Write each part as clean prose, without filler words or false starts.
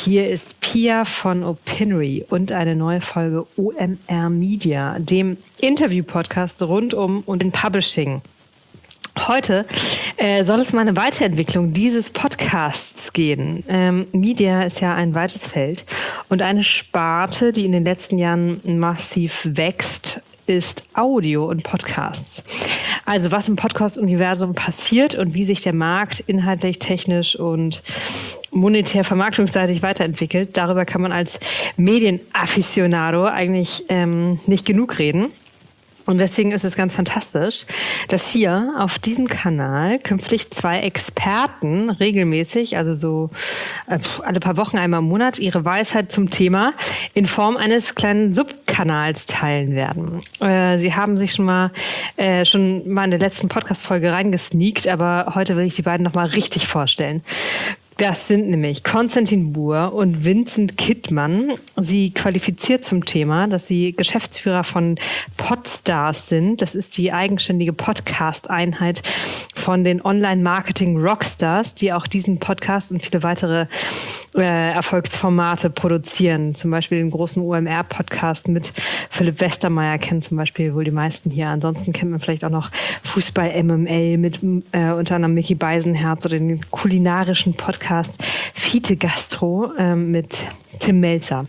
Hier ist Pia von Opinory und eine neue Folge OMR Media, dem Interview-Podcast rund um und den Publishing. Heute soll es um eine Weiterentwicklung dieses Podcasts gehen. Media ist ja ein weites Feld und eine Sparte, die in den letzten Jahren massiv wächst, ist Audio und Podcasts. Also was im Podcast-Universum passiert und wie sich der Markt inhaltlich, technisch und monetär vermarktungsseitig weiterentwickelt, darüber kann man als Medienaficionado eigentlich nicht genug reden. Und deswegen ist es ganz fantastisch, dass hier auf diesem Kanal künftig 2 Experten regelmäßig, also so alle paar Wochen, einmal im Monat, ihre Weisheit zum Thema in Form eines kleinen Subkanals teilen werden. Sie haben sich schon mal in der letzten Podcast-Folge reingesneakt, aber heute will ich die beiden nochmal richtig vorstellen. Das sind nämlich Konstantin Buhr und Vincent Kittmann. Sie qualifiziert zum Thema, dass sie Geschäftsführer von Podstars sind. Das ist die eigenständige Podcast-Einheit von den Online-Marketing-Rockstars, die auch diesen Podcast und viele weitere Erfolgsformate produzieren. Zum Beispiel den großen OMR-Podcast mit Philipp Westermeier kennen zum Beispiel wohl die meisten hier. Ansonsten kennt man vielleicht auch noch Fußball MML mit unter anderem Micky Beisenherz oder den kulinarischen Podcast Fiete Gastro mit Tim Melzer.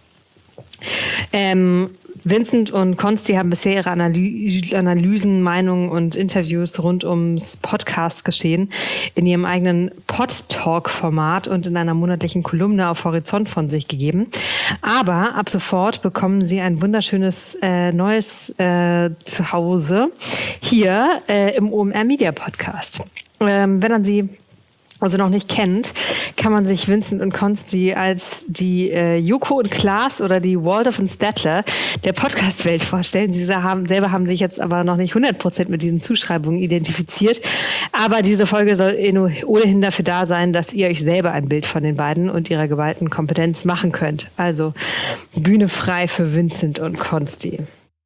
Vincent und Konsti haben bisher ihre Analysen, Meinungen und Interviews rund ums Podcast-Geschehen in ihrem eigenen Pod-Talk-Format und in einer monatlichen Kolumne auf Horizont von sich gegeben. Aber ab sofort bekommen sie ein wunderschönes neues Zuhause hier im OMR Media Podcast. Wenn man sie also noch nicht kennt, kann man sich Vincent und Konsti als die Joko und Klaas oder die Waldorf und Statler der Podcast-Welt vorstellen. Sie selber haben sich jetzt aber noch nicht 100% mit diesen Zuschreibungen identifiziert. Aber diese Folge soll ohnehin dafür da sein, dass ihr euch selber ein Bild von den beiden und ihrer geballten Kompetenz machen könnt. Also Bühne frei für Vincent und Konsti.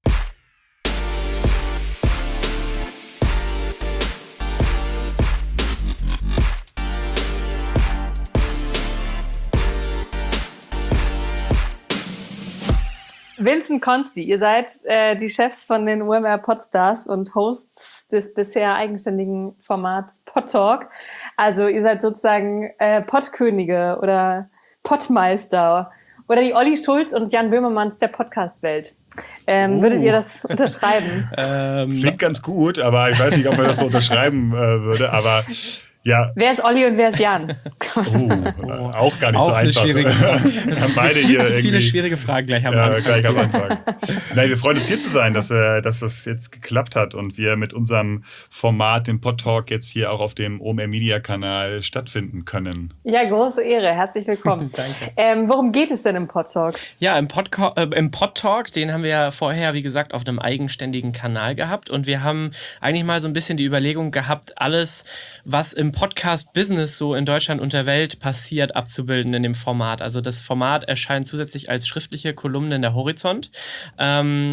Vincent, Konsti, ihr seid die Chefs von den OMR Podstars und Hosts des bisher eigenständigen Formats Podtalk. Also ihr seid sozusagen Podkönige oder Podmeister oder die Olli Schulz und Jan Böhmermanns der Podcast-Welt. Würdet ihr das unterschreiben? Klingt ganz gut, aber ich weiß nicht, ob man das so unterschreiben würde, aber ja. Wer ist Olli und wer ist Jan? Auch gar nicht auch so einfach. Das sind beide viel zu viele schwierige Fragen gleich am Anfang. Nein, wir freuen uns hier zu sein, dass das jetzt geklappt hat und wir mit unserem Format, dem Podtalk, jetzt hier auch auf dem OMR Media Kanal stattfinden können. Ja, große Ehre. Herzlich willkommen. Danke. Worum geht es denn im Podtalk? Ja, im Podtalk, den haben wir ja vorher, wie gesagt, auf einem eigenständigen Kanal gehabt und wir haben eigentlich mal so ein bisschen die Überlegung gehabt, alles, was im Podcast-Business so in Deutschland und der Welt passiert, abzubilden in dem Format. Also das Format erscheint zusätzlich als schriftliche Kolumne in der Horizont. Das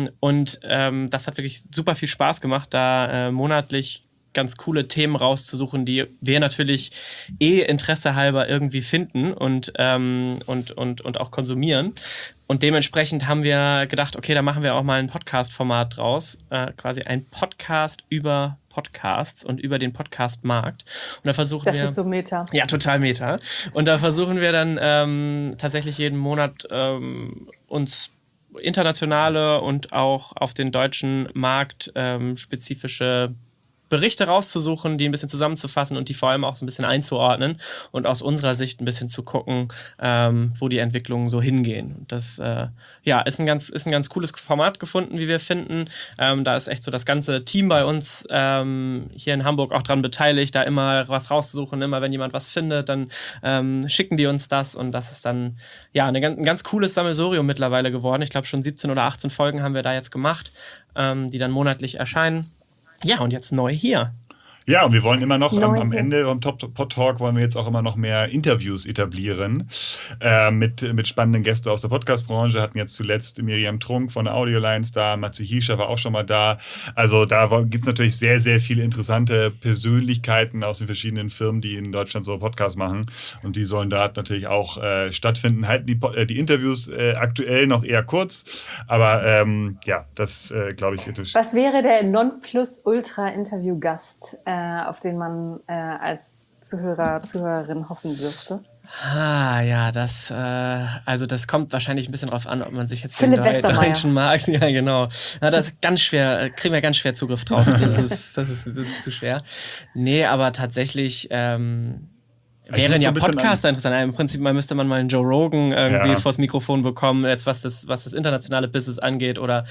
hat wirklich super viel Spaß gemacht, da monatlich ganz coole Themen rauszusuchen, die wir natürlich Interesse halber irgendwie finden und auch konsumieren. Und dementsprechend haben wir gedacht, okay, da machen wir auch mal ein Podcast-Format draus. Quasi ein Podcast über Podcasts und über den Podcast-Markt. Und da versuchen wir... Das ist so Meta. Ja, total Meta. Und da versuchen wir dann tatsächlich jeden Monat uns internationale und auch auf den deutschen Markt spezifische Berichte rauszusuchen, die ein bisschen zusammenzufassen und die vor allem auch so ein bisschen einzuordnen und aus unserer Sicht ein bisschen zu gucken, wo die Entwicklungen so hingehen. Und das ist ein ganz cooles Format gefunden, wie wir finden. Da ist echt so das ganze Team bei uns hier in Hamburg auch dran beteiligt, da immer was rauszusuchen. Immer wenn jemand was findet, dann schicken die uns das und das ist dann ein ganz cooles Sammelsurium mittlerweile geworden. Ich glaube schon 17 oder 18 Folgen haben wir da jetzt gemacht, die dann monatlich erscheinen. Ja, und jetzt neu hier. Ja, und wir wollen immer noch am Neue. Ende vom Pod Talk wollen wir jetzt auch immer noch mehr Interviews etablieren mit spannenden Gästen aus der Podcast-Branche. Hatten jetzt zuletzt Miriam Trunk von der Audio Alliance da, Matze Hiescher war auch schon mal da. Also da gibt es natürlich sehr, sehr viele interessante Persönlichkeiten aus den verschiedenen Firmen, die in Deutschland so Podcasts machen. Und die sollen da natürlich auch stattfinden. Halten die Interviews aktuell noch eher kurz, aber ja, das glaube ich. Was wäre der Nonplusultra-Interview-Gast, auf den man als Zuhörerin hoffen dürfte? Ja, also das kommt wahrscheinlich ein bisschen drauf an, ob man sich jetzt Philipp den Westermeier. deutschen Markt, ja genau, das ist ganz schwer, kriegen wir ganz schwer Zugriff drauf, das ist zu schwer. Nee, aber tatsächlich wären ja Podcaster interessant. Im Prinzip müsste man mal einen Joe Rogan irgendwie vors Mikrofon bekommen, jetzt was das internationale Business angeht oder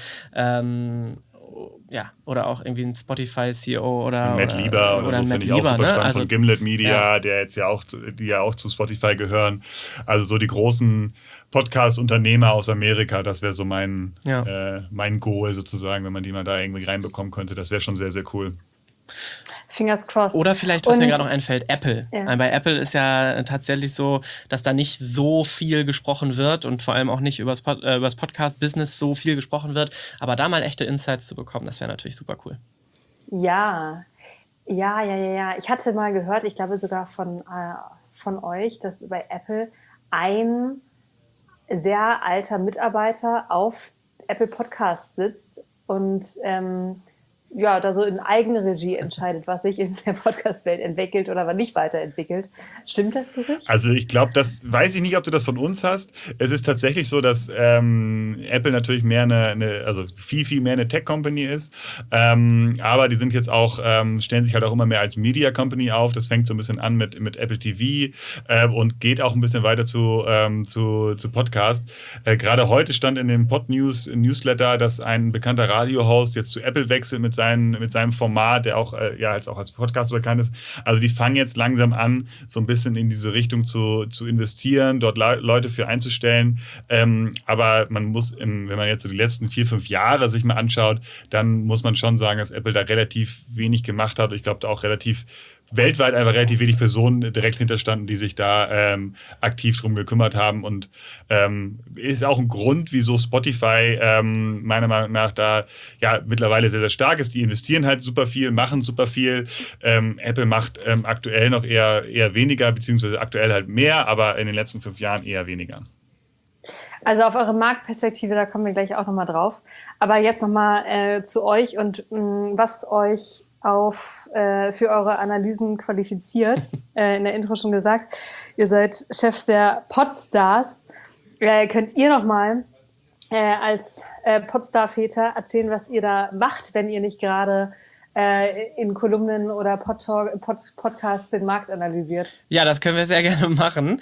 oder auch irgendwie ein Spotify-CEO oder Matt Lieber oder so, finde ich auch super spannend, also, von Gimlet Media, der jetzt die ja auch zu Spotify gehören. Also so die großen Podcast-Unternehmer aus Amerika, das wäre so mein Goal sozusagen, wenn man die mal da irgendwie reinbekommen könnte. Das wäre schon sehr, sehr cool. Fingers crossed. Oder vielleicht, was mir gerade noch einfällt, Apple. Ja. Bei Apple ist ja tatsächlich so, dass da nicht so viel gesprochen wird und vor allem auch nicht über das Podcast-Business so viel gesprochen wird. Aber da mal echte Insights zu bekommen, das wäre natürlich super cool. Ja. Ich hatte mal gehört, ich glaube sogar von euch, dass bei Apple ein sehr alter Mitarbeiter auf Apple Podcast sitzt und da so in Eigenregie entscheidet, was sich in der Podcast-Welt entwickelt oder was nicht weiterentwickelt. Stimmt das Gerücht? Also ich glaube, das weiß ich nicht, ob du das von uns hast. Es ist tatsächlich so, dass Apple natürlich mehr also viel mehr eine Tech-Company ist. Aber die sind jetzt auch, stellen sich halt auch immer mehr als Media-Company auf. Das fängt so ein bisschen an mit Apple TV und geht auch ein bisschen weiter zu Podcast. Gerade heute stand in dem Pod-News-Newsletter, dass ein bekannter Radio-Host jetzt zu Apple wechselt mit seinem Format, der auch jetzt auch als Podcast bekannt ist. Also die fangen jetzt langsam an, so ein bisschen in diese Richtung zu investieren, dort Leute für einzustellen. Aber man muss, wenn man jetzt so die letzten 4-5 Jahre sich mal anschaut, dann muss man schon sagen, dass Apple da relativ wenig gemacht hat. Ich glaube, da auch weltweit einfach relativ wenig Personen direkt hinterstanden, die sich da aktiv drum gekümmert haben. Und ist auch ein Grund, wieso Spotify meiner Meinung nach da mittlerweile sehr, sehr stark ist. Die investieren halt super viel, machen super viel. Apple macht aktuell noch eher weniger, beziehungsweise aktuell halt mehr, aber in den letzten 5 Jahren eher weniger. Also auf eure Marktperspektive, da kommen wir gleich auch nochmal drauf. Aber jetzt nochmal zu euch und was euch für eure Analysen qualifiziert. In der Intro schon gesagt, ihr seid Chefs der Podstars. Könnt ihr nochmal als Podstar-Väter erzählen, was ihr da macht, wenn ihr nicht gerade in Kolumnen oder Podcasts den Markt analysiert? Ja, das können wir sehr gerne machen.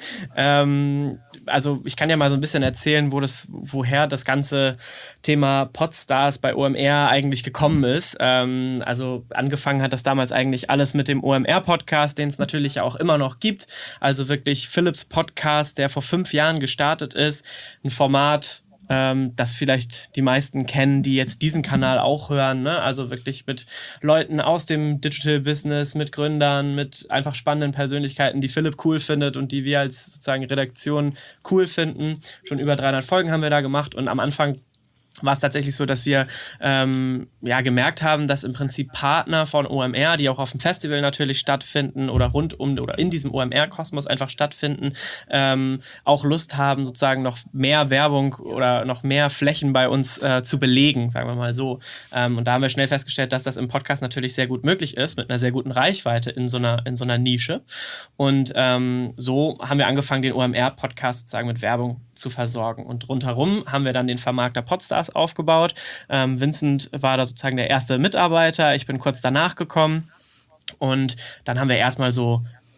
Also ich kann ja mal so ein bisschen erzählen, woher das ganze Thema Podstars bei OMR eigentlich gekommen ist. Also angefangen hat das damals eigentlich alles mit dem OMR-Podcast, den es natürlich auch immer noch gibt. Also wirklich Philips Podcast, der vor 5 Jahren gestartet ist. Ein Format, das vielleicht die meisten kennen, die jetzt diesen Kanal auch hören, ne? Also wirklich mit Leuten aus dem Digital Business, mit Gründern, mit einfach spannenden Persönlichkeiten, die Philipp cool findet und die wir als sozusagen Redaktion cool finden. Schon über 300 Folgen haben wir da gemacht und am Anfang war es tatsächlich so, dass wir gemerkt haben, dass im Prinzip Partner von OMR, die auch auf dem Festival natürlich stattfinden oder rund um oder in diesem OMR-Kosmos einfach stattfinden, auch Lust haben, sozusagen noch mehr Werbung oder noch mehr Flächen bei uns zu belegen, sagen wir mal so. Und da haben wir schnell festgestellt, dass das im Podcast natürlich sehr gut möglich ist, mit einer sehr guten Reichweite in so einer Nische. Und so haben wir angefangen, den OMR-Podcast sozusagen mit Werbung zu versorgen. Und rundherum haben wir dann den Vermarkter Podstars aufgebaut. Vincent war da sozusagen der erste Mitarbeiter. Ich bin kurz danach gekommen. Und dann haben wir erstmal so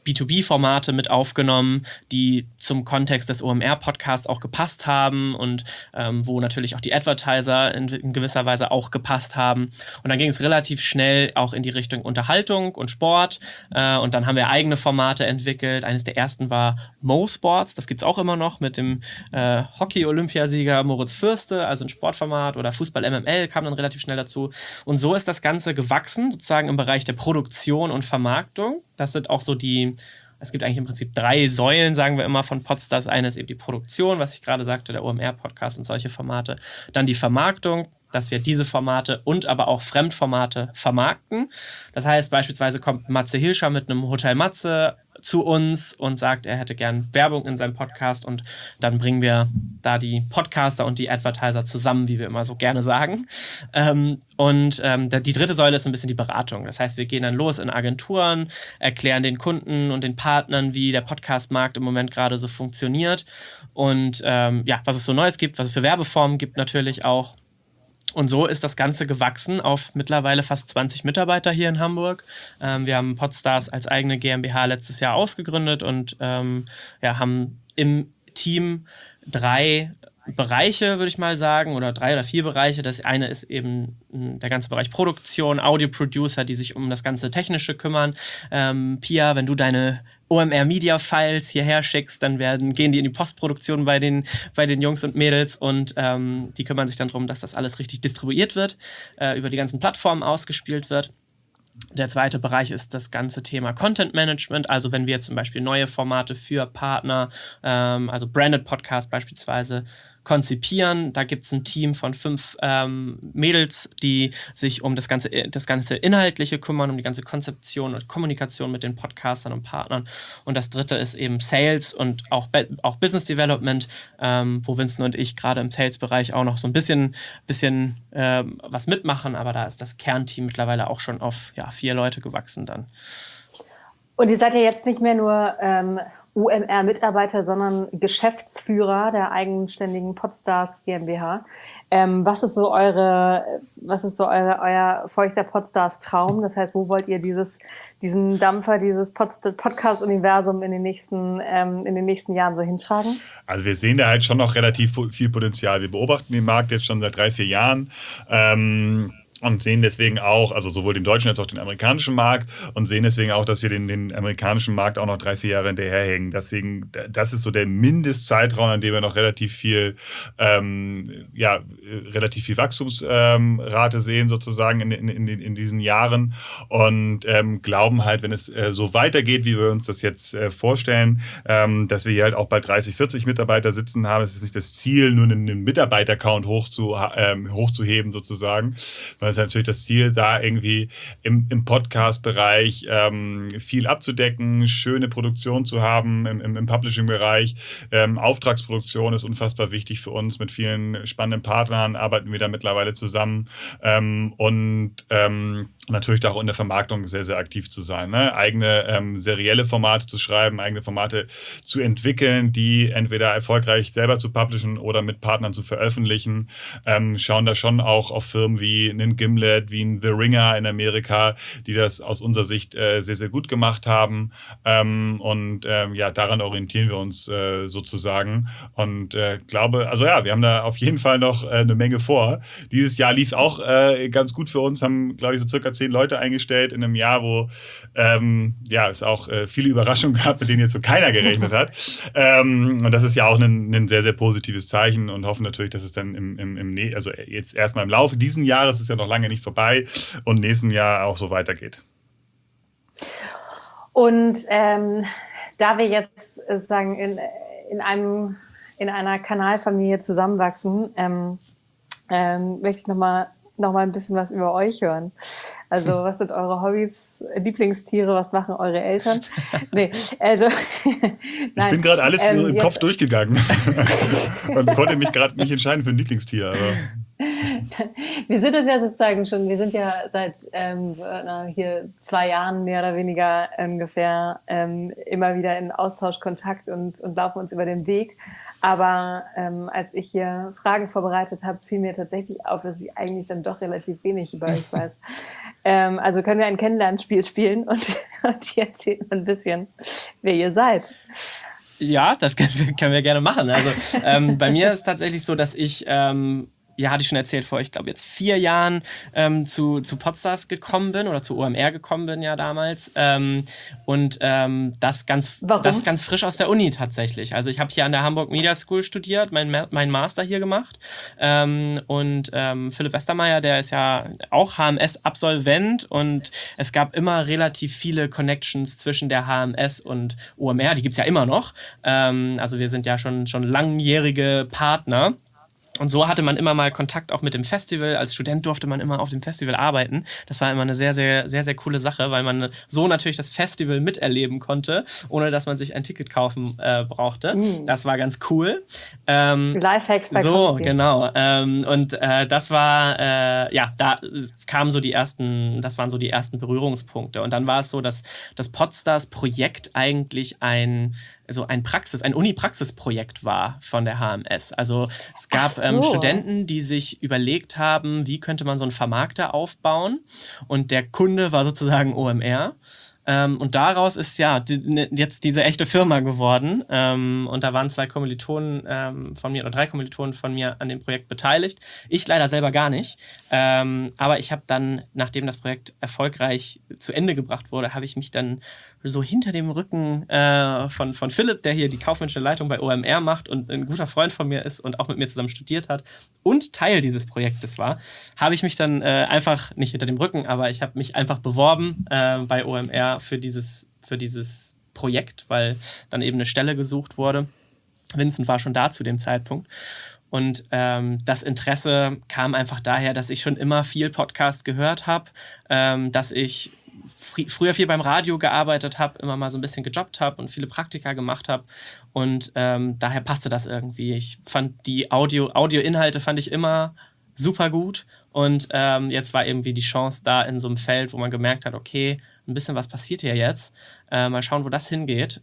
B2B-Formate mit aufgenommen, die zum Kontext des OMR-Podcasts auch gepasst haben und wo natürlich auch die Advertiser in gewisser Weise auch gepasst haben. Und dann ging es relativ schnell auch in die Richtung Unterhaltung und Sport. Und dann haben wir eigene Formate entwickelt. Eines der ersten war Mo Sports. Das gibt es auch immer noch mit dem Hockey-Olympiasieger Moritz Fürste, also ein Sportformat, oder Fußball-MML kam dann relativ schnell dazu. Und so ist das Ganze gewachsen, sozusagen im Bereich der Produktion und Vermarktung. Das sind auch so es gibt eigentlich im Prinzip 3 Säulen, sagen wir immer, von Podstars. Eine ist eben die Produktion, was ich gerade sagte, der OMR-Podcast und solche Formate. Dann die Vermarktung, dass wir diese Formate und aber auch Fremdformate vermarkten. Das heißt, beispielsweise kommt Matze Hilscher mit einem Hotel Matze zu uns und sagt, er hätte gern Werbung in seinem Podcast, und dann bringen wir da die Podcaster und die Advertiser zusammen, wie wir immer so gerne sagen. Die dritte Säule ist ein bisschen die Beratung. Das heißt, wir gehen dann los in Agenturen, erklären den Kunden und den Partnern, wie der Podcast-Markt im Moment gerade so funktioniert und was es so Neues gibt, was es für Werbeformen gibt natürlich auch. Und so ist das Ganze gewachsen auf mittlerweile fast 20 Mitarbeiter hier in Hamburg. Wir haben Podstars als eigene GmbH letztes Jahr ausgegründet und haben im Team 3 Bereiche, würde ich mal sagen, oder 3 oder 4 Bereiche. Das eine ist eben der ganze Bereich Produktion, Audio-Producer, die sich um das ganze Technische kümmern. Pia, wenn du deine OMR-Media-Files hierher schickst, dann gehen die in die Postproduktion bei den Jungs und Mädels und die kümmern sich dann darum, dass das alles richtig distribuiert wird, über die ganzen Plattformen ausgespielt wird. Der zweite Bereich ist das ganze Thema Content Management, also wenn wir zum Beispiel neue Formate für Partner, also Branded Podcast beispielsweise, konzipieren. Da gibt es ein Team von 5 Mädels, die sich um das ganze Inhaltliche kümmern, um die ganze Konzeption und Kommunikation mit den Podcastern und Partnern. Und das dritte ist eben Sales und auch Business Development, wo Vincent und ich gerade im Sales-Bereich auch noch so ein bisschen was mitmachen, aber da ist das Kernteam mittlerweile auch schon auf 4 Leute gewachsen dann. Und ihr seid ja jetzt nicht mehr nur OMR-Mitarbeiter, sondern Geschäftsführer der eigenständigen Podstars GmbH. Was ist so euer feuchter Podstars-Traum? Das heißt, wo wollt ihr diesen Dampfer, dieses Podcast-Universum in den nächsten Jahren so hintragen? Also wir sehen da halt schon noch relativ viel Potenzial. Wir beobachten den Markt jetzt schon seit 3-4 Jahren. Und sehen deswegen auch, also sowohl den deutschen als auch den amerikanischen Markt, und sehen deswegen auch, dass wir den amerikanischen Markt auch noch 3-4 Jahre hinterherhängen. Deswegen, das ist so der Mindestzeitraum, an dem wir noch relativ viel Wachstumsrate sehen sozusagen in diesen Jahren, und glauben halt, wenn es so weitergeht, wie wir uns das jetzt vorstellen, dass wir hier halt auch bald 30, 40 Mitarbeiter sitzen haben. Es ist nicht das Ziel, nur einen Mitarbeiter-Count hochzuheben sozusagen. Das ist natürlich das Ziel, da irgendwie im Podcast-Bereich viel abzudecken, schöne Produktion zu haben im Publishing-Bereich. Auftragsproduktion ist unfassbar wichtig für uns. Mit vielen spannenden Partnern arbeiten wir da mittlerweile zusammen. Natürlich auch in der Vermarktung sehr, sehr aktiv zu sein. Ne? Eigene serielle Formate zu schreiben, eigene Formate zu entwickeln, die entweder erfolgreich selber zu publishen oder mit Partnern zu veröffentlichen. Schauen da schon auch auf Firmen wie einen Gimlet, wie ein The Ringer in Amerika, die das aus unserer Sicht sehr, sehr gut gemacht haben. Daran orientieren wir uns sozusagen. Und glaube, also ja, wir haben da auf jeden Fall noch eine Menge vor. Dieses Jahr lief auch ganz gut für uns, haben, glaube ich, so circa 10 Leute eingestellt in einem Jahr, wo es auch viele Überraschungen gab, mit denen jetzt so keiner gerechnet hat. Und das ist ja auch ein sehr, sehr positives Zeichen, und hoffen natürlich, dass es dann also jetzt erstmal im Laufe dieses Jahres, ist ja noch lange nicht vorbei, und nächsten Jahr auch so weitergeht. Und da wir jetzt sozusagen in einer Kanalfamilie zusammenwachsen, möchte ich noch mal ein bisschen was über euch hören. Also, was sind eure Hobbys, Lieblingstiere, was machen eure Eltern? Nee, also ich bin gerade alles im Kopf durchgegangen und konnte mich gerade nicht entscheiden für ein Lieblingstier. Aber wir sind es ja sozusagen schon, wir sind ja seit hier 2 Jahren mehr oder weniger ungefähr immer wieder in Austausch, Kontakt und laufen uns über den Weg. Aber als ich hier Fragen vorbereitet habe, fiel mir tatsächlich auf, dass ich eigentlich dann doch relativ wenig über euch weiß. Also können wir ein Kennenlernspiel spielen und ihr erzählt ein bisschen, wer ihr seid. Ja, das können wir gerne machen. Also bei mir ist es tatsächlich so, dass ich, hatte ich schon erzählt, vor, ich glaube, jetzt 4 Jahren zu Podstars gekommen bin oder zu OMR gekommen bin, ja, damals. Das ganz frisch aus der Uni tatsächlich. Also ich habe hier an der Hamburg Media School studiert, mein Master hier gemacht. Philipp Westermeier, der ist ja auch HMS-Absolvent und es gab immer relativ viele Connections zwischen der HMS und OMR. Die gibt es ja immer noch. Also wir sind ja schon langjährige Partner. Und so hatte man immer mal Kontakt auch mit dem Festival. Als Student durfte man immer auf dem Festival arbeiten. Das war immer eine sehr, sehr, sehr, sehr coole Sache, weil man so natürlich das Festival miterleben konnte, ohne dass man sich ein Ticket kaufen brauchte. Das war ganz cool. Lifehacks bei So, Konsti. genau. Das war, da kamen so das waren so die ersten Berührungspunkte. Und dann war es so, dass das Podstars-Projekt eigentlich ein Uni-Praxis-Projekt war von der HMS. Also es gab Studenten, die sich überlegt haben, wie könnte man so einen Vermarkter aufbauen. Und der Kunde war sozusagen OMR. Und daraus ist jetzt diese echte Firma geworden. Und da waren 2 Kommilitonen von mir oder 3 Kommilitonen von mir an dem Projekt beteiligt. Ich leider selber gar nicht. Aber ich habe dann, nachdem das Projekt erfolgreich zu Ende gebracht wurde, habe ich mich dann so hinter dem Rücken von Philipp, der hier die kaufmännische Leitung bei OMR macht und ein guter Freund von mir ist und auch mit mir zusammen studiert hat und Teil dieses Projektes war, habe ich mich dann einfach, nicht hinter dem Rücken, aber ich habe mich einfach beworben bei OMR für dieses Projekt, weil dann eben eine Stelle gesucht wurde. Vincent war schon da zu dem Zeitpunkt. Und das Interesse kam einfach daher, dass ich schon immer viel Podcast gehört habe, dass ich früher viel beim Radio gearbeitet habe, immer mal so ein bisschen gejobbt habe und viele Praktika gemacht habe. Und daher passte das irgendwie. Ich fand die Audioinhalte fand ich immer super gut. Und jetzt war irgendwie die Chance da in so einem Feld, wo man gemerkt hat, okay, ein bisschen was passiert hier jetzt. Mal schauen, wo das hingeht,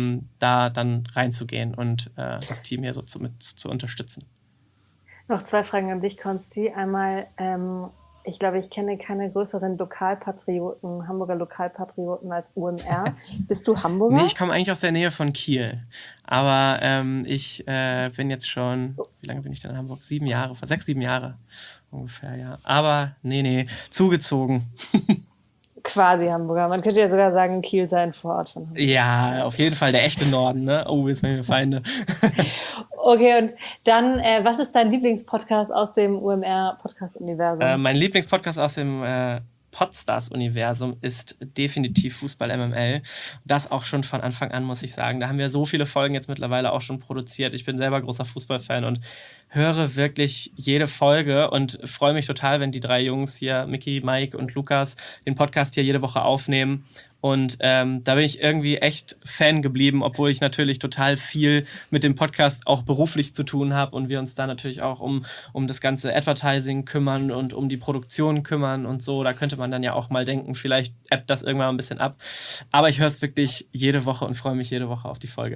da dann reinzugehen und das Team hier so zu unterstützen. Noch 2 Fragen an dich, Konsti. Einmal, ich glaube, ich kenne keine größeren Hamburger Lokalpatrioten als OMR. Bist du Hamburger? Nee, ich komme eigentlich aus der Nähe von Kiel. Aber ich bin jetzt schon, wie lange bin ich denn in Hamburg? 7 Jahre, 6, 7 Jahre ungefähr, ja. Aber nee, zugezogen. Quasi Hamburger. Man könnte ja sogar sagen, Kiel sei ein Vorort von Hamburg. Ja, auf jeden Fall der echte Norden, ne? Oh, jetzt werden wir Feinde. Okay, und dann, was ist dein Lieblingspodcast aus dem OMR-Podcast-Universum? Mein Lieblingspodcast aus dem Podstars-Universum ist definitiv Fußball MML. Das auch schon von Anfang an, muss ich sagen. Da haben wir so viele Folgen jetzt mittlerweile auch schon produziert. Ich bin selber großer Fußballfan und höre wirklich jede Folge und freue mich total, wenn die 3 Jungs hier, Micky, Mike und Lukas, den Podcast hier jede Woche aufnehmen. Und da bin ich irgendwie echt Fan geblieben, obwohl ich natürlich total viel mit dem Podcast auch beruflich zu tun habe und wir uns da natürlich auch um das ganze Advertising kümmern und um die Produktion kümmern und so. Da könnte man dann ja auch mal denken, vielleicht ebbt das irgendwann ein bisschen ab. Aber ich höre es wirklich jede Woche und freue mich jede Woche auf die Folge.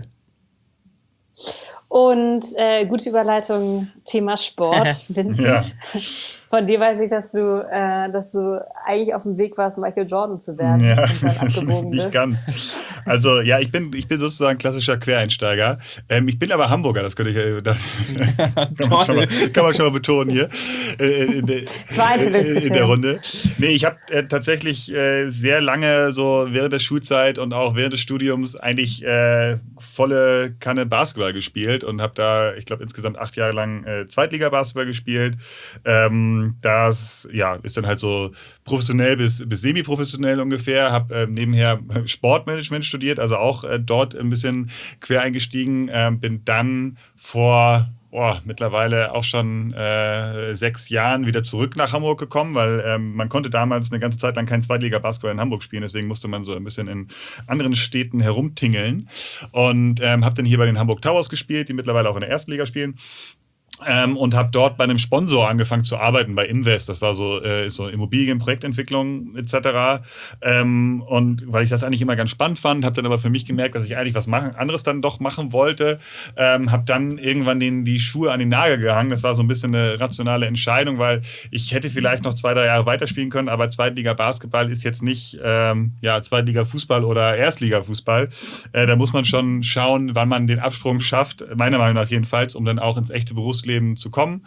Und gute Überleitung, Thema Sport, Vincent. Ja. Von dir weiß ich, dass du eigentlich auf dem Weg warst, Michael Jordan zu werden. Ja, und dann abgebogen nicht bist. ganz. Also ja, ich bin sozusagen klassischer Quereinsteiger. Ich bin aber Hamburger, das könnte ich kann man schon mal betonen hier in der Runde. Nee, ich habe tatsächlich sehr lange so während der Schulzeit und auch während des Studiums eigentlich volle Kanne Basketball gespielt und habe da, ich glaube, insgesamt 8 Jahre lang Zweitliga-Basketball gespielt. Das ist dann halt so professionell bis semi-professionell ungefähr. Habe nebenher Sportmanagement studiert, also auch dort ein bisschen quer eingestiegen. Bin dann vor mittlerweile auch schon 6 Jahren wieder zurück nach Hamburg gekommen, weil man konnte damals eine ganze Zeit lang kein Zweitliga-Basketball in Hamburg spielen, deswegen musste man so ein bisschen in anderen Städten herumtingeln und habe dann hier bei den Hamburg Towers gespielt, die mittlerweile auch in der ersten Liga spielen. Und habe dort bei einem Sponsor angefangen zu arbeiten, bei Invest. Das war so Immobilienprojektentwicklung etc. Und weil ich das eigentlich immer ganz spannend fand, habe dann aber für mich gemerkt, dass ich eigentlich was anderes dann doch machen wollte. Habe dann irgendwann die Schuhe an den Nagel gehangen. Das war so ein bisschen eine rationale Entscheidung, weil ich hätte vielleicht noch 2-3 Jahre weiterspielen können, aber Zweitliga-Basketball ist jetzt nicht Zweitliga-Fußball oder Erstliga-Fußball. Da muss man schon schauen, wann man den Absprung schafft, meiner Meinung nach jedenfalls, um dann auch ins echte Berufsleben zu kommen.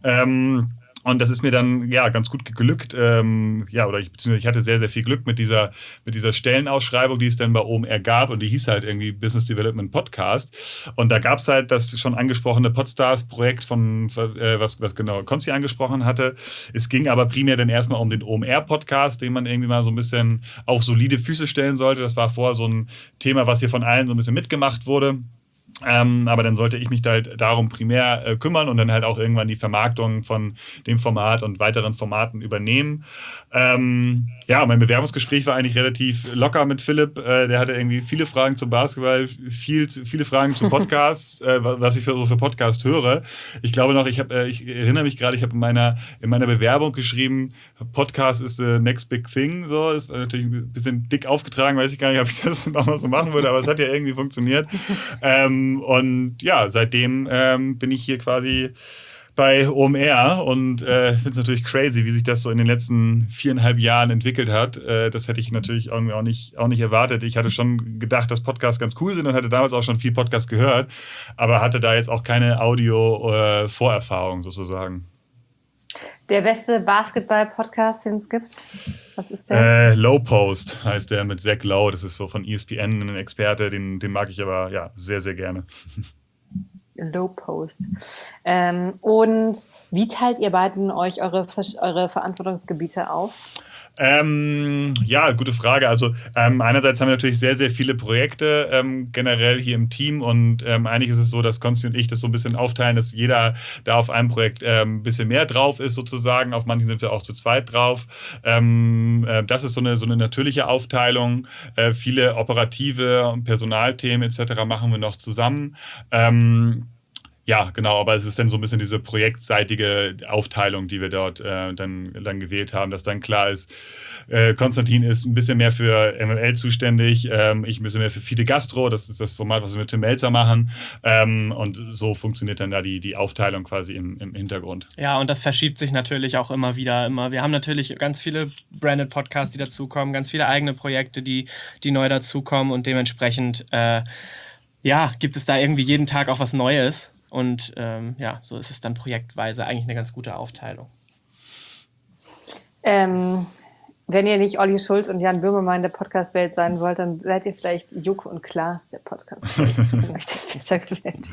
Und das ist mir dann ganz gut geglückt. Ich hatte sehr, sehr viel Glück mit dieser Stellenausschreibung, die es dann bei OMR gab, und die hieß halt irgendwie Business Development Podcast. Und da gab es halt das schon angesprochene Podstars-Projekt was genau Konsti angesprochen hatte. Es ging aber primär dann erstmal um den OMR-Podcast, den man irgendwie mal so ein bisschen auf solide Füße stellen sollte. Das war vorher so ein Thema, was hier von allen so ein bisschen mitgemacht wurde. Aber dann sollte ich mich da halt darum primär kümmern und dann halt auch irgendwann die Vermarktung von dem Format und weiteren Formaten übernehmen. Mein Bewerbungsgespräch war eigentlich relativ locker mit Philipp. Der hatte irgendwie viele Fragen zum Basketball, viele Fragen zu Podcasts, was ich für Podcast höre. Ich glaube noch, ich erinnere mich gerade, ich habe in meiner Bewerbung geschrieben, Podcast ist the next big thing. So, ist natürlich ein bisschen dick aufgetragen, weiß ich gar nicht, ob ich das nochmal so machen würde, aber es hat ja irgendwie funktioniert. Und ja, seitdem bin ich hier quasi bei OMR und finde es natürlich crazy, wie sich das so in den letzten 4,5 Jahren entwickelt hat. Das hätte ich natürlich irgendwie auch nicht erwartet. Ich hatte schon gedacht, dass Podcasts ganz cool sind und hatte damals auch schon viel Podcast gehört, aber hatte da jetzt auch keine Audio-Vorerfahrung sozusagen. Der beste Basketball-Podcast, den es gibt? Was ist der? Low Post heißt der, mit Zach Lowe. Das ist so von ESPN ein Experte, den mag ich aber sehr, sehr gerne. Low Post. Und wie teilt ihr beiden euch eure Verantwortungsgebiete auf? Gute Frage. Also einerseits haben wir natürlich sehr, sehr viele Projekte generell hier im Team und eigentlich ist es so, dass Konsti und ich das so ein bisschen aufteilen, dass jeder da auf einem Projekt ein bisschen mehr drauf ist sozusagen. Auf manchen sind wir auch zu zweit drauf. Das ist so eine natürliche Aufteilung. Viele operative und Personalthemen etc. machen wir noch zusammen. Ja, genau, aber es ist dann so ein bisschen diese projektseitige Aufteilung, die wir dort dann gewählt haben, dass dann klar ist, Konstantin ist ein bisschen mehr für MML zuständig, ich ein bisschen mehr für Fide Gastro, das ist das Format, was wir mit Tim Melzer machen, und so funktioniert dann da die Aufteilung quasi im Hintergrund. Ja, und das verschiebt sich natürlich auch immer wieder. Wir haben natürlich ganz viele Branded Podcasts, die dazukommen, ganz viele eigene Projekte, die neu dazukommen und dementsprechend gibt es da irgendwie jeden Tag auch was Neues. Und so ist es dann projektweise eigentlich eine ganz gute Aufteilung. Wenn ihr nicht Olli Schulz und Jan Böhmermann in der Podcast-Welt sein wollt, dann seid ihr vielleicht Joko und Klaas der Podcast-Welt, wenn euch das besser gefällt.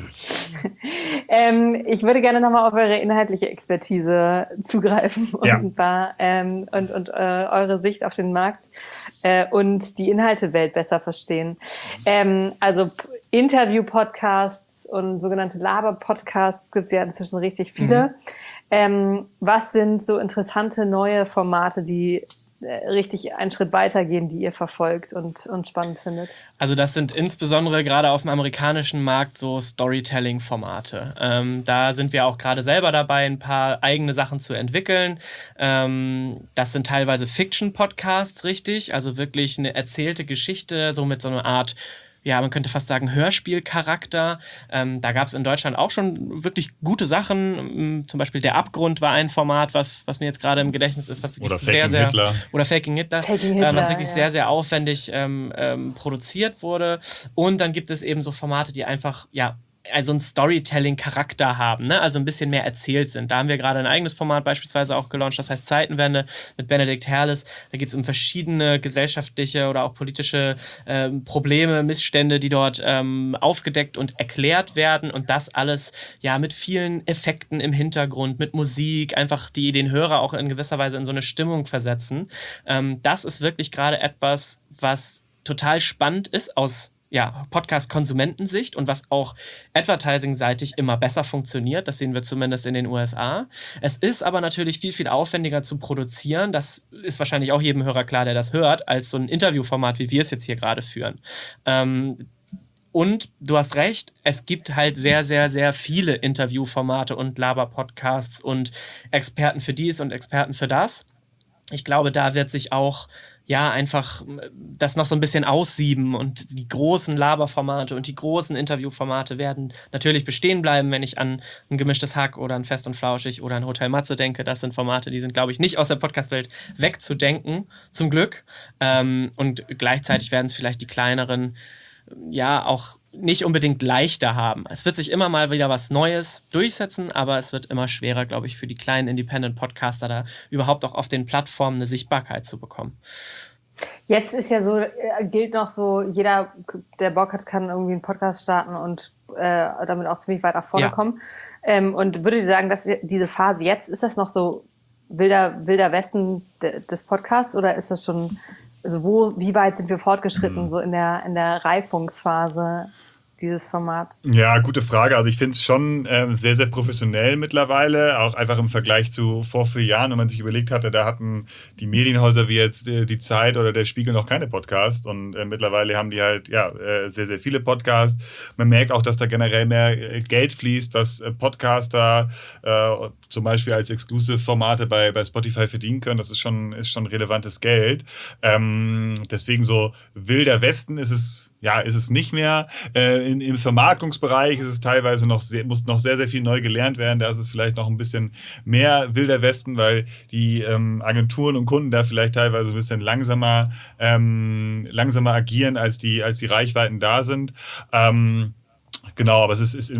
Ich würde gerne nochmal auf eure inhaltliche Expertise zugreifen und eure Sicht auf den Markt und die Inhaltewelt besser verstehen. Also Interview-Podcasts und sogenannte Laber-Podcasts gibt es ja inzwischen richtig viele. Was sind so interessante neue Formate, die richtig einen Schritt weitergehen, die ihr verfolgt und spannend findet? Also das sind insbesondere gerade auf dem amerikanischen Markt so Storytelling-Formate. Da sind wir auch gerade selber dabei, ein paar eigene Sachen zu entwickeln. Das sind teilweise Fiction-Podcasts, richtig, also wirklich eine erzählte Geschichte, so mit so einer Art, man könnte fast sagen Hörspielcharakter. Da gab es in Deutschland auch schon wirklich gute Sachen. Zum Beispiel Der Abgrund war ein Format, was mir jetzt gerade im Gedächtnis ist, was wirklich oder Faking Hitler, was wirklich sehr, sehr aufwendig produziert wurde. Und dann gibt es eben so Formate, die einfach, also einen Storytelling-Charakter haben, ne? Also ein bisschen mehr erzählt sind. Da haben wir gerade ein eigenes Format beispielsweise auch gelauncht, das heißt Zeitenwende mit Benedikt Herles. Da geht es um verschiedene gesellschaftliche oder auch politische Probleme, Missstände, die dort aufgedeckt und erklärt werden und das alles mit vielen Effekten im Hintergrund, mit Musik, einfach die den Hörer auch in gewisser Weise in so eine Stimmung versetzen. Das ist wirklich gerade etwas, was total spannend ist aus Podcast-Konsumentensicht und was auch advertising-seitig immer besser funktioniert. Das sehen wir zumindest in den USA. Es ist aber natürlich viel, viel aufwendiger zu produzieren. Das ist wahrscheinlich auch jedem Hörer klar, der das hört, als so ein Interviewformat, wie wir es jetzt hier gerade führen. Und du hast recht, es gibt halt sehr, sehr, sehr viele Interviewformate und Laber-Podcasts und Experten für dies und Experten für das. Ich glaube, da wird sich auch einfach das noch so ein bisschen aussieben und die großen Laberformate und die großen Interviewformate werden natürlich bestehen bleiben, wenn ich an ein Gemischtes Hack oder ein Fest und Flauschig oder ein Hotel Matze denke. Das sind Formate, die sind, glaube ich, nicht aus der Podcast-Welt wegzudenken, zum Glück. Und gleichzeitig werden es vielleicht die kleineren auch nicht unbedingt leichter haben. Es wird sich immer mal wieder was Neues durchsetzen, aber es wird immer schwerer, glaube ich, für die kleinen Independent-Podcaster da überhaupt auch auf den Plattformen eine Sichtbarkeit zu bekommen. Jetzt ist ja so, gilt noch so, jeder, der Bock hat, kann irgendwie einen Podcast starten und damit auch ziemlich weit nach vorne kommen. Und würde ich sagen, dass diese Phase jetzt, ist das noch so wilder Westen des Podcasts oder ist das schon, also wie weit sind wir fortgeschritten, so in der Reifungsphase dieses Formats? Ja, gute Frage. Also ich finde es schon sehr, sehr professionell mittlerweile, auch einfach im Vergleich zu vor 4 Jahren, wenn man sich überlegt hatte, da hatten die Medienhäuser wie jetzt die Zeit oder der Spiegel noch keine Podcasts und mittlerweile haben die halt sehr, sehr viele Podcasts. Man merkt auch, dass da generell mehr Geld fließt, was Podcaster zum Beispiel als Exclusive-Formate bei Spotify verdienen können. Das ist schon relevantes Geld. Deswegen so wilder Westen ist es nicht mehr. Im Vermarktungsbereich ist es teilweise muss noch sehr, sehr viel neu gelernt werden. Da ist es vielleicht noch ein bisschen mehr wilder Westen, weil die Agenturen und Kunden da vielleicht teilweise ein bisschen langsamer agieren, als die Reichweiten da sind. Genau, aber es ist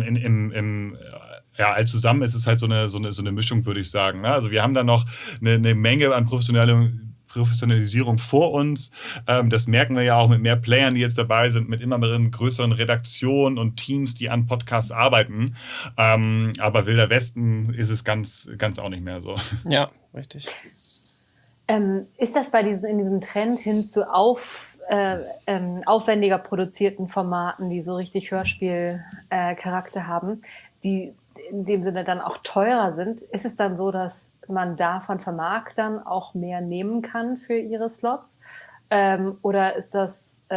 zusammen ist es halt so eine Mischung, würde ich sagen. Ne? Also wir haben da noch eine Menge an Professionalisierung vor uns. Das merken wir ja auch mit mehr Playern, die jetzt dabei sind, mit immer mehr größeren Redaktionen und Teams, die an Podcasts arbeiten. Aber wilder Westen ist es ganz, ganz auch nicht mehr so. Ja, richtig. Ist das in diesem Trend hin zu aufwendiger produzierten Formaten, die so richtig Hörspiel-Charakter haben, die in dem Sinne dann auch teurer sind, ist es dann so, dass man da von Vermarktern auch mehr nehmen kann für ihre Slots? Oder ist der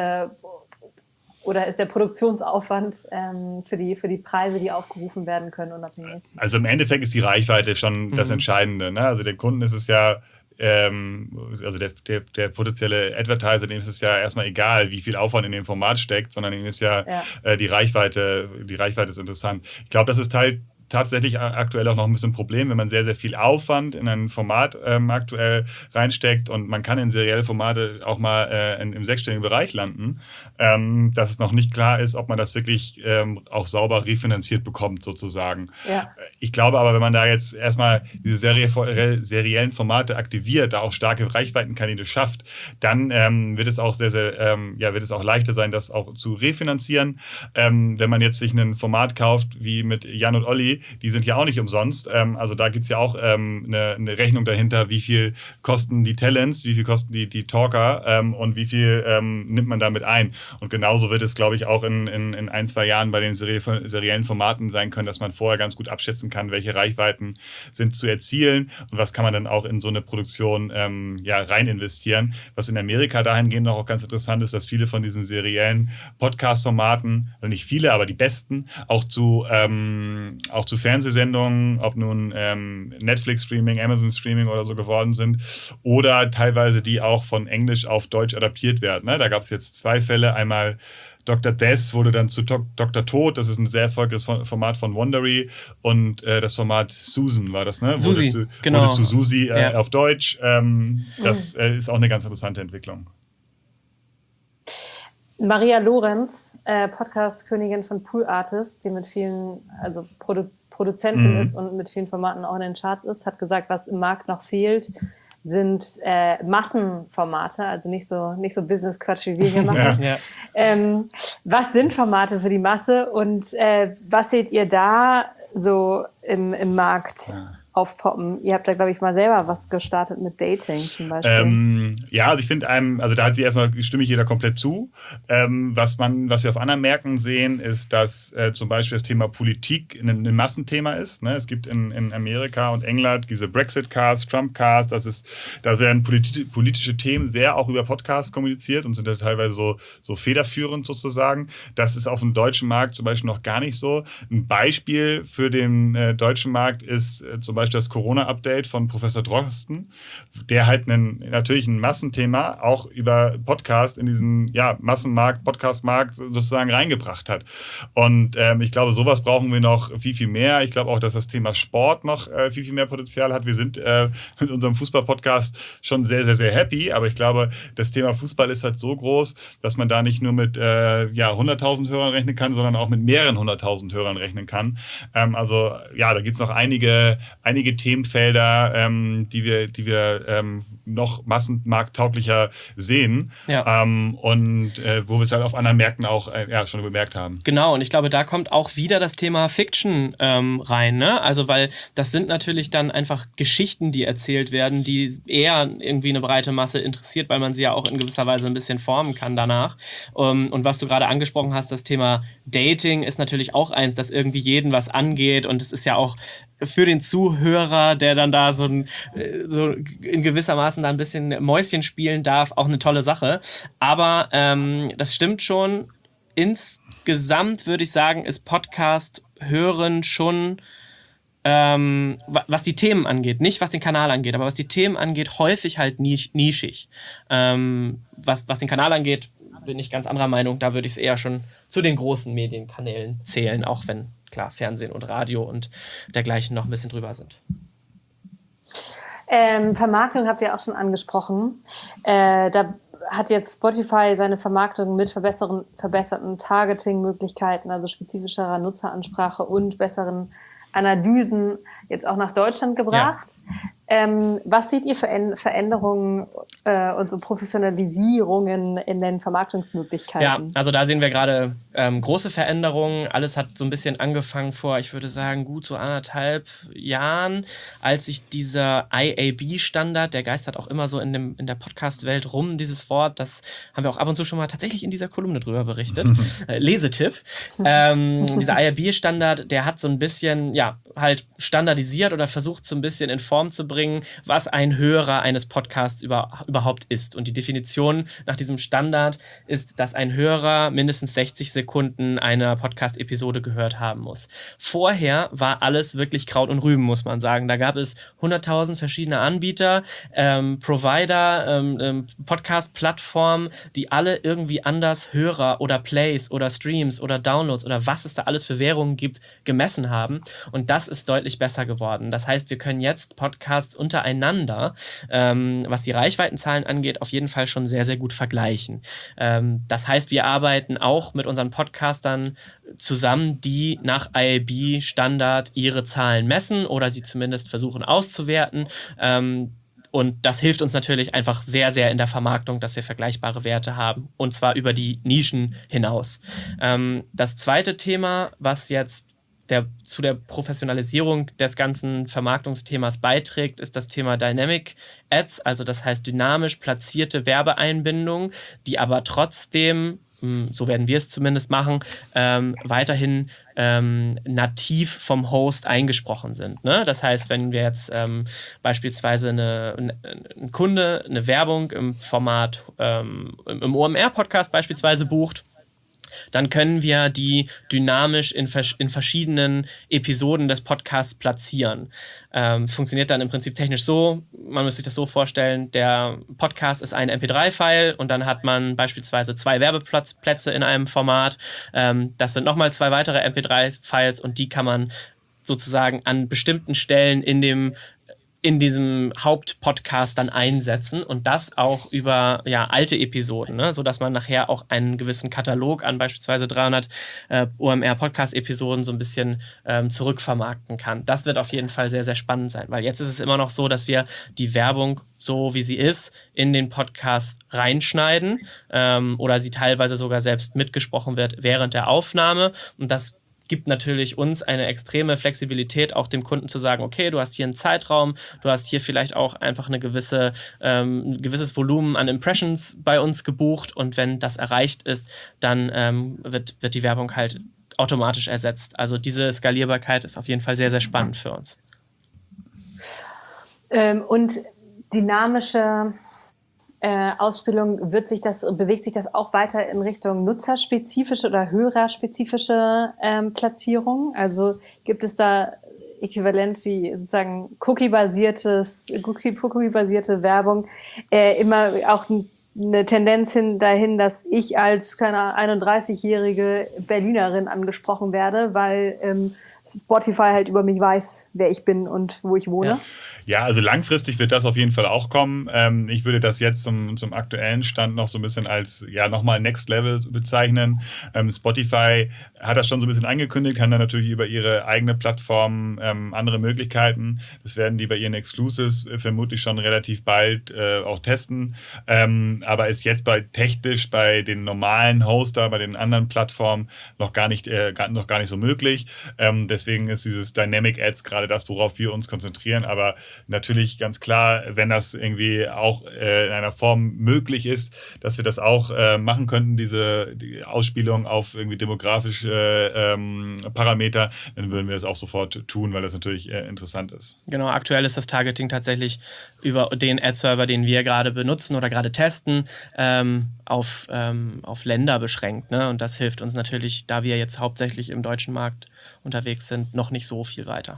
Produktionsaufwand für die Preise, die aufgerufen werden können, unabhängig? Also im Endeffekt ist die Reichweite schon das Entscheidende. Ne? Also den Kunden ist es ja, also der potenzielle Advertiser, dem ist es ja erstmal egal, wie viel Aufwand in dem Format steckt, sondern ihm ist die Reichweite ist interessant. Ich glaube, das ist tatsächlich aktuell auch noch ein bisschen ein Problem, wenn man sehr, sehr viel Aufwand in ein Format aktuell reinsteckt und man kann in serielle Formate auch mal im 6-stelligen Bereich landen, dass es noch nicht klar ist, ob man das wirklich auch sauber refinanziert bekommt sozusagen. Ja. Ich glaube aber, wenn man da jetzt erstmal diese seriellen Formate aktiviert, da auch starke Reichweitenkanäle schafft, dann wird es auch wird es auch leichter sein, das auch zu refinanzieren. Wenn man jetzt sich ein Format kauft, wie mit Jan und Olli, die sind ja auch nicht umsonst. Also da gibt es ja auch eine Rechnung dahinter, wie viel kosten die Talents, wie viel kosten die Talker und wie viel nimmt man damit ein. Und genauso wird es, glaube ich, auch in 1-2 Jahren bei den seriellen Formaten sein können, dass man vorher ganz gut abschätzen kann, welche Reichweiten sind zu erzielen und was kann man dann auch in so eine Produktion rein investieren. Was in Amerika dahingehend noch auch ganz interessant ist, dass viele von diesen seriellen Podcast-Formaten, also nicht viele, aber die besten, auch zu Fernsehsendungen, ob nun Netflix-Streaming, Amazon-Streaming oder so geworden sind oder teilweise die auch von Englisch auf Deutsch adaptiert werden. Ne? Da gab es jetzt 2 Fälle. Einmal Dr. Death wurde dann zu Dr. Tod. Das ist ein sehr erfolgreiches Format von Wondery. Und das Format Susan war das, ne? Susi, wurde zu Susi auf Deutsch. Das ist auch eine ganz interessante Entwicklung. Maria Lorenz, Podcast-Königin von Pool Artists, die mit vielen, also Produzentin ist und mit vielen Formaten auch in den Charts ist, hat gesagt, was im Markt noch fehlt, sind Massenformate, also nicht so Business-Quatsch, wie wir hier machen. Ja. Was sind Formate für die Masse und was seht ihr da so im Markt aufpoppen. Ihr habt da, glaube ich, mal selber was gestartet mit Dating zum Beispiel. Ja, also ich finde also da stimme ich jeder komplett zu. Was wir auf anderen Märkten sehen, ist, dass zum Beispiel das Thema Politik ein Massenthema ist. Ne? Es gibt in Amerika und England diese Brexit-Casts, Trump-Casts, da werden politische Themen sehr auch über Podcasts kommuniziert und sind da teilweise so federführend sozusagen. Das ist auf dem deutschen Markt zum Beispiel noch gar nicht so. Ein Beispiel für den deutschen Markt ist zum Beispiel das Corona-Update von Professor Drosten, der halt natürlich ein Massenthema auch über Podcast in diesen Massenmarkt, Podcast-Markt sozusagen reingebracht hat. Und ich glaube, sowas brauchen wir noch viel, viel mehr. Ich glaube auch, dass das Thema Sport noch viel, viel mehr Potenzial hat. Wir sind mit unserem Fußball-Podcast schon sehr, sehr, sehr happy, aber ich glaube, das Thema Fußball ist halt so groß, dass man da nicht nur mit 100.000 Hörern rechnen kann, sondern auch mit mehreren 100.000 Hörern rechnen kann. Da gibt es noch einige Themenfelder, die wir noch massenmarkttauglicher sehen und wo wir es halt auf anderen Märkten auch schon bemerkt haben. Genau, und ich glaube, da kommt auch wieder das Thema Fiction rein, ne? Also, weil das sind natürlich dann einfach Geschichten, die erzählt werden, die eher irgendwie eine breite Masse interessiert, weil man sie ja auch in gewisser Weise ein bisschen formen kann danach. Und was du gerade angesprochen hast, das Thema Dating ist natürlich auch eins, das irgendwie jeden was angeht, und es ist ja auch für den Zuhörer, der dann da so in gewissermaßen da ein bisschen Mäuschen spielen darf, auch eine tolle Sache. Aber das stimmt schon. Insgesamt würde ich sagen, ist Podcast hören schon, was die Themen angeht, nicht was den Kanal angeht, aber was die Themen angeht, häufig halt nischig. Was den Kanal angeht, bin ich ganz anderer Meinung. Da würde ich es eher schon zu den großen Medienkanälen zählen, auch wenn, klar, Fernsehen und Radio und dergleichen noch ein bisschen drüber sind. Vermarktung habt ihr auch schon angesprochen. Da hat jetzt Spotify seine Vermarktung mit verbesserten Targeting-Möglichkeiten, also spezifischerer Nutzeransprache und besseren Analysen jetzt auch nach Deutschland gebracht. Ja. Was seht ihr für Veränderungen und so Professionalisierungen in den Vermarktungsmöglichkeiten? Ja, also da sehen wir gerade große Veränderungen. Alles hat so ein bisschen angefangen vor, ich würde sagen, gut so 1,5 Jahren, als sich dieser IAB-Standard, der geistert auch immer so in der Podcast-Welt rum, dieses Wort, das haben wir auch ab und zu schon mal tatsächlich in dieser Kolumne drüber berichtet. Lesetipp. Dieser IAB-Standard, der hat so ein bisschen, halt standardisiert oder versucht so ein bisschen in Form zu bringen, was ein Hörer eines Podcasts überhaupt ist. Und die Definition nach diesem Standard ist, dass ein Hörer mindestens 60 Sekunden einer Podcast-Episode gehört haben muss. Vorher war alles wirklich Kraut und Rüben, muss man sagen. Da gab es 100.000 verschiedene Anbieter, Provider, Podcast-Plattformen, die alle irgendwie anders Hörer oder Plays oder Streams oder Downloads oder was es da alles für Währungen gibt, gemessen haben. Und das ist deutlich besser geworden. Das heißt, wir können jetzt Podcasts untereinander, was die Reichweitenzahlen angeht, auf jeden Fall schon sehr, sehr gut vergleichen. Das heißt, wir arbeiten auch mit unseren Podcastern zusammen, die nach IAB-Standard ihre Zahlen messen oder sie zumindest versuchen auszuwerten. Und das hilft uns natürlich einfach sehr, sehr in der Vermarktung, dass wir vergleichbare Werte haben. Und zwar über die Nischen hinaus. Das zweite Thema, was jetzt zu der Professionalisierung des ganzen Vermarktungsthemas beiträgt, ist das Thema Dynamic Ads, also das heißt dynamisch platzierte Werbeeinbindungen, die aber trotzdem, so werden wir es zumindest machen, weiterhin nativ vom Host eingesprochen sind. Ne? Das heißt, wenn wir jetzt beispielsweise ein Kunde eine Werbung im Format, im OMR-Podcast beispielsweise bucht, dann können wir die dynamisch in verschiedenen Episoden des Podcasts platzieren. Funktioniert dann im Prinzip technisch so, man müsste sich das so vorstellen, der Podcast ist ein MP3-File und dann hat man beispielsweise 2 Werbeplätze in einem Format. Das sind nochmal 2 weitere MP3-Files und die kann man sozusagen an bestimmten Stellen in diesem Hauptpodcast dann einsetzen und das auch über alte Episoden, ne? Sodass man nachher auch einen gewissen Katalog an beispielsweise 300 OMR-Podcast-Episoden so ein bisschen zurückvermarkten kann. Das wird auf jeden Fall sehr, sehr spannend sein, weil jetzt ist es immer noch so, dass wir die Werbung, so wie sie ist, in den Podcast reinschneiden oder sie teilweise sogar selbst mitgesprochen wird während der Aufnahme und das gibt natürlich uns eine extreme Flexibilität, auch dem Kunden zu sagen, okay, du hast hier einen Zeitraum, du hast hier vielleicht auch einfach ein gewisses Volumen an Impressions bei uns gebucht und wenn das erreicht ist, dann wird die Werbung halt automatisch ersetzt. Also diese Skalierbarkeit ist auf jeden Fall sehr, sehr spannend für uns. Und dynamische Ausspielung, bewegt sich das auch weiter in Richtung nutzerspezifische oder hörerspezifische Platzierung? Also gibt es da äquivalent wie sozusagen Cookie-basierte Werbung immer auch eine Tendenz dahin, dass ich als 31-jährige Berlinerin angesprochen werde, weil Spotify halt über mich weiß, wer ich bin und wo ich wohne? Ja, also langfristig wird das auf jeden Fall auch kommen. Ich würde das jetzt zum aktuellen Stand noch so ein bisschen als nochmal Next Level bezeichnen. Spotify hat das schon so ein bisschen angekündigt, haben dann natürlich über ihre eigene Plattform andere Möglichkeiten. Das werden die bei ihren Exclusives vermutlich schon relativ bald auch testen. Aber ist jetzt technisch bei den normalen Hoster, bei den anderen Plattformen noch gar nicht so möglich. Deswegen ist dieses Dynamic Ads gerade das, worauf wir uns konzentrieren. Aber natürlich ganz klar, wenn das irgendwie auch in einer Form möglich ist, dass wir das auch machen könnten, die Ausspielung auf irgendwie demografische Parameter, dann würden wir das auch sofort tun, weil das natürlich interessant ist. Genau, aktuell ist das Targeting tatsächlich über den Ad-Server, den wir gerade benutzen oder gerade testen, auf Länder beschränkt. Ne? Und das hilft uns natürlich, da wir jetzt hauptsächlich im deutschen Markt unterwegs sind, noch nicht so viel weiter.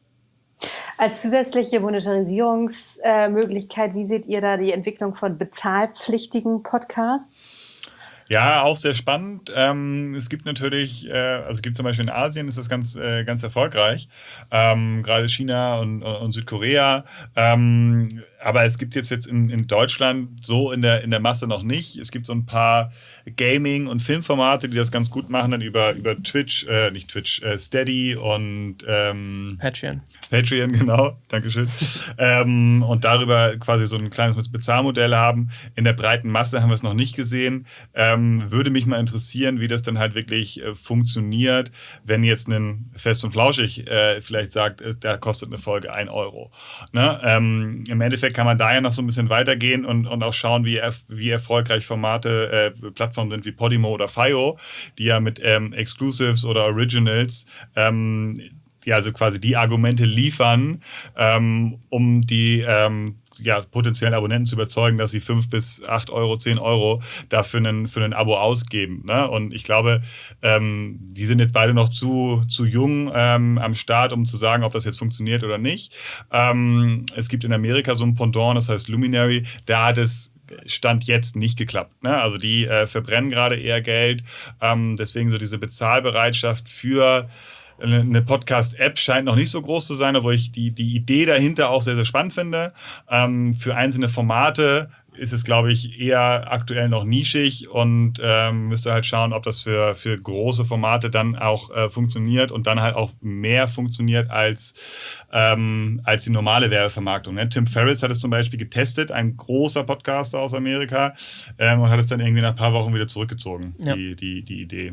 Als zusätzliche Monetarisierungsmöglichkeit, wie seht ihr da die Entwicklung von bezahlpflichtigen Podcasts? Ja, auch sehr spannend. Es gibt natürlich, gibt zum Beispiel in Asien ist das ganz erfolgreich, gerade China und Südkorea. Aber es gibt jetzt in Deutschland so in der Masse noch nicht. Es gibt so ein paar Gaming- und Filmformate, die das ganz gut machen, dann über Twitch, Steady und Patreon. Patreon, genau, Dankeschön. Und darüber quasi so ein kleines Bezahlmodell haben. In der breiten Masse haben wir es noch nicht gesehen. Würde mich mal interessieren, wie das dann halt wirklich funktioniert, wenn jetzt ein Fest und Flauschig vielleicht sagt, da kostet eine Folge 1 Euro. Ne? Im Endeffekt kann man da ja noch so ein bisschen weitergehen und auch schauen, wie erfolgreich Plattformen sind wie Podimo oder FIO, die ja mit Exclusives oder Originals also quasi die Argumente liefern, um die potenziellen Abonnenten zu überzeugen, dass sie 5 bis 8 Euro, 10 Euro dafür für ein Abo ausgeben. Ne? Und ich glaube, die sind jetzt beide noch zu jung am Start, um zu sagen, ob das jetzt funktioniert oder nicht. Es gibt in Amerika so ein Pendant, das heißt Luminary, da hat es Stand jetzt nicht geklappt. Ne? Also die verbrennen gerade eher Geld. Deswegen so diese Bezahlbereitschaft für eine Podcast-App scheint noch nicht so groß zu sein, obwohl ich die Idee dahinter auch sehr, sehr spannend finde. Für einzelne Formate ist es, glaube ich, eher aktuell noch nischig und müsste halt schauen, ob das für große Formate dann auch funktioniert und dann halt auch mehr funktioniert als die normale Werbevermarktung. Ne? Tim Ferriss hat es zum Beispiel getestet, ein großer Podcaster aus Amerika, und hat es dann irgendwie nach ein paar Wochen wieder zurückgezogen, die Idee.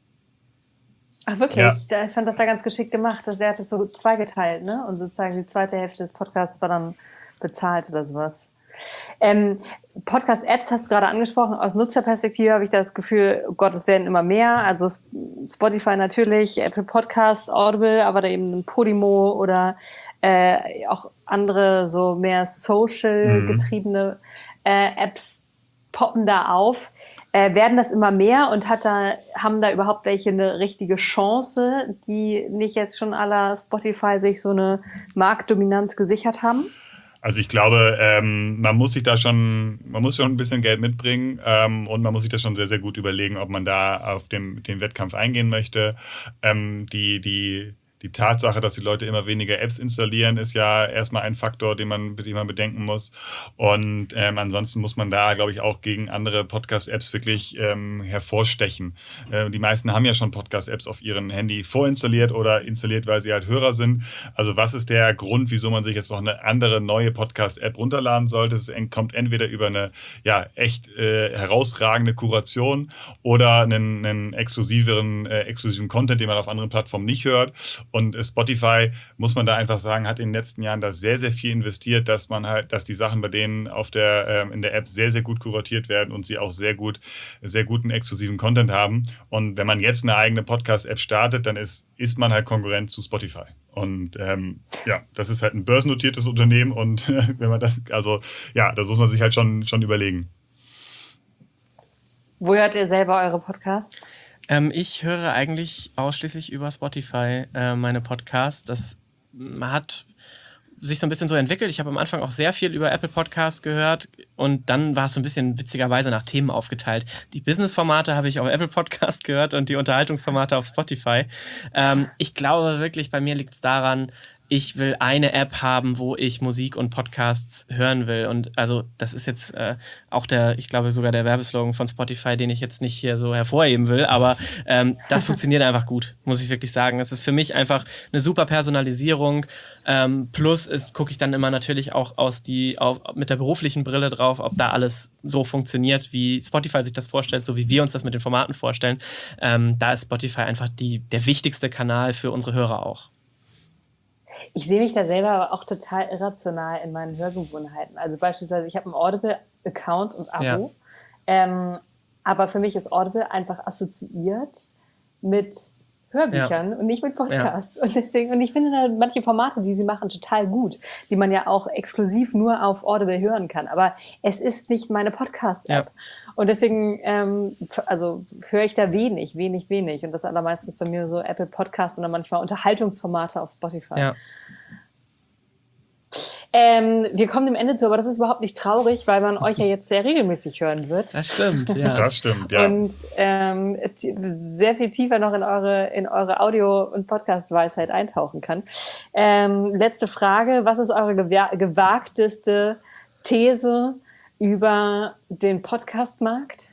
Ach wirklich? Ja. Ich fand das da ganz geschickt gemacht. Der hat es so zweigeteilt, ne? Und sozusagen die zweite Hälfte des Podcasts war dann bezahlt oder sowas. Podcast-Apps hast du gerade angesprochen. Aus Nutzerperspektive habe ich das Gefühl, oh Gott, es werden immer mehr. Also Spotify natürlich, Apple Podcast, Audible, aber da eben ein Podimo oder auch andere so mehr social-getriebene Apps poppen da auf. Werden das immer mehr und haben da überhaupt welche eine richtige Chance, die nicht jetzt schon à la Spotify sich so eine Marktdominanz gesichert haben? Also ich glaube, man muss schon ein bisschen Geld mitbringen und man muss sich das schon sehr, sehr gut überlegen, ob man da auf den Wettkampf eingehen möchte. Die Die Tatsache, dass die Leute immer weniger Apps installieren, ist ja erstmal ein Faktor, den man bedenken muss. Und ansonsten muss man da, glaube ich, auch gegen andere Podcast-Apps wirklich hervorstechen. Die meisten haben ja schon Podcast-Apps auf ihrem Handy vorinstalliert oder installiert, weil sie halt Hörer sind. Also was ist der Grund, wieso man sich jetzt noch eine andere neue Podcast-App runterladen sollte? Es kommt entweder über eine echt herausragende Kuration oder einen exklusiven Content, den man auf anderen Plattformen nicht hört. Und Spotify, muss man da einfach sagen, hat in den letzten Jahren da sehr, sehr viel investiert, dass die Sachen bei denen in der App sehr, sehr gut kuratiert werden und sie auch sehr guten exklusiven Content haben. Und wenn man jetzt eine eigene Podcast-App startet, dann ist man halt Konkurrent zu Spotify. Und das ist halt ein börsennotiertes Unternehmen und wenn man das muss man sich halt schon überlegen. Wo hört ihr selber eure Podcasts? Ich höre eigentlich ausschließlich über Spotify meine Podcasts. Das hat sich so ein bisschen so entwickelt. Ich habe am Anfang auch sehr viel über Apple Podcasts gehört und dann war es so ein bisschen witzigerweise nach Themen aufgeteilt. Die Business-Formate habe ich auf Apple Podcast gehört und die Unterhaltungsformate auf Spotify. Ich glaube wirklich, bei mir liegt es daran, ich will eine App haben, wo ich Musik und Podcasts hören will. Und also das ist jetzt auch ich glaube sogar der Werbeslogan von Spotify, den ich jetzt nicht hier so hervorheben will, aber das funktioniert einfach gut, muss ich wirklich sagen. Es ist für mich einfach eine super Personalisierung. Plus gucke ich dann immer natürlich auch mit der beruflichen Brille drauf, ob da alles so funktioniert, wie Spotify sich das vorstellt, so wie wir uns das mit den Formaten vorstellen. Da ist Spotify einfach der wichtigste Kanal für unsere Hörer auch. Ich sehe mich da selber aber auch total irrational in meinen Hörgewohnheiten. Also beispielsweise, ich habe einen Audible-Account und Abo, aber für mich ist Audible einfach assoziiert mit Hörbüchern und nicht mit Podcasts. Und ich finde da manche Formate, die sie machen, total gut, die man ja auch exklusiv nur auf Audible hören kann. Aber es ist nicht meine Podcast-App. Ja. Und deswegen höre ich da wenig. Und das allermeistens bei mir so Apple Podcasts und dann manchmal Unterhaltungsformate auf Spotify. Ja. Wir kommen dem Ende zu, aber das ist überhaupt nicht traurig, weil man euch ja jetzt sehr regelmäßig hören wird. Das stimmt, ja. Das stimmt, ja. Und sehr viel tiefer noch in eure Audio- und Podcast-Weisheit eintauchen kann. Letzte Frage, was ist eure gewagteste These über den Podcast-Markt?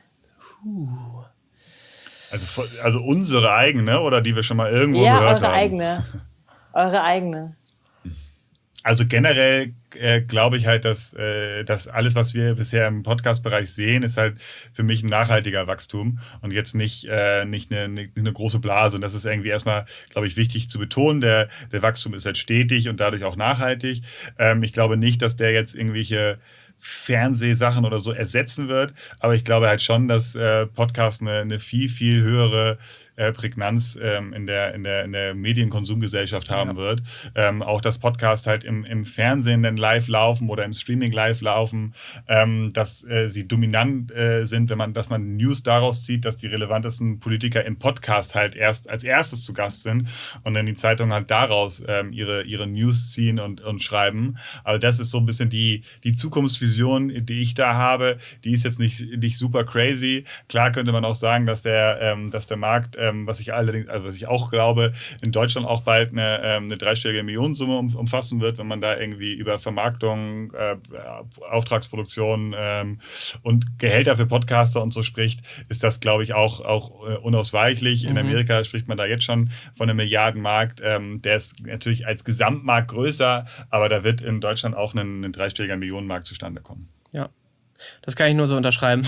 Also unsere eigene oder die wir schon mal irgendwo gehört haben? Ja, eure eigene. Also generell glaube ich halt, dass alles, was wir bisher im Podcast-Bereich sehen, ist halt für mich ein nachhaltiger Wachstum und jetzt nicht eine große Blase. Und das ist irgendwie erstmal, glaube ich, wichtig zu betonen. Der Wachstum ist halt stetig und dadurch auch nachhaltig. Ich glaube nicht, dass der jetzt irgendwelche Fernsehsachen oder so ersetzen wird, aber ich glaube halt schon, dass Podcast eine viel, viel höhere Prägnanz in der Medienkonsumgesellschaft haben wird. Auch dass Podcast halt im Fernsehen dann live laufen oder im Streaming live laufen, dass sie dominant sind, dass man News daraus zieht, dass die relevantesten Politiker im Podcast halt erst als erstes zu Gast sind und dann die Zeitungen halt daraus ihre News ziehen und schreiben. Also das ist so ein bisschen die Zukunftsvision, die ich da habe. Die ist jetzt nicht super crazy. Klar könnte man auch sagen, dass der Markt, was ich auch glaube, in Deutschland auch bald eine dreistellige Millionensumme umfassen wird, wenn man da irgendwie über Vermarktung, Auftragsproduktion und Gehälter für Podcaster und so spricht, ist das, glaube ich, auch unausweichlich. In Amerika spricht man da jetzt schon von einem Milliardenmarkt. Der ist natürlich als Gesamtmarkt größer, aber da wird in Deutschland auch ein dreistelliger Millionenmarkt zustande kommen. Ja, das kann ich nur so unterschreiben.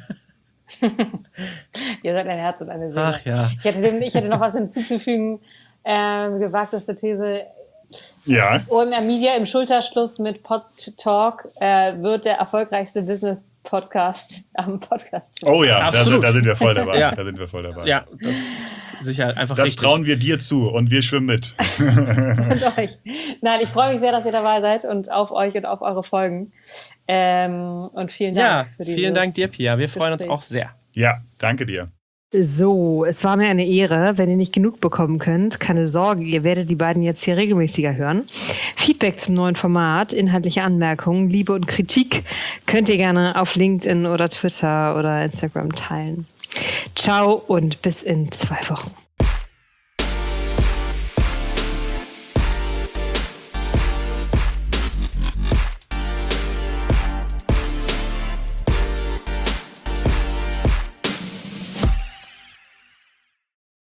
Ihr seid ein Herz und eine Seele. Ach ja. Ich hätte noch was hinzuzufügen. Gewagteste These. Ja. OMR Media im Schulterschluss mit Pod Talk wird der erfolgreichste Business-Podcast am Podcast. Oh ja, absolut. Da sind wir voll dabei. Ja. Da sind wir voll dabei. Ja, das ist sicher einfach das richtig. Das trauen wir dir zu und wir schwimmen mit. Und euch. Nein, ich freue mich sehr, dass ihr dabei seid und auf euch und auf eure Folgen. Und vielen Dank für dieses vielen Dank dir, Pia. Wir freuen uns auch sehr. Ja, danke dir. So, es war mir eine Ehre. Wenn ihr nicht genug bekommen könnt, keine Sorge, ihr werdet die beiden jetzt hier regelmäßiger hören. Feedback zum neuen Format, inhaltliche Anmerkungen, Liebe und Kritik könnt ihr gerne auf LinkedIn oder Twitter oder Instagram teilen. Ciao und bis in 2 Wochen.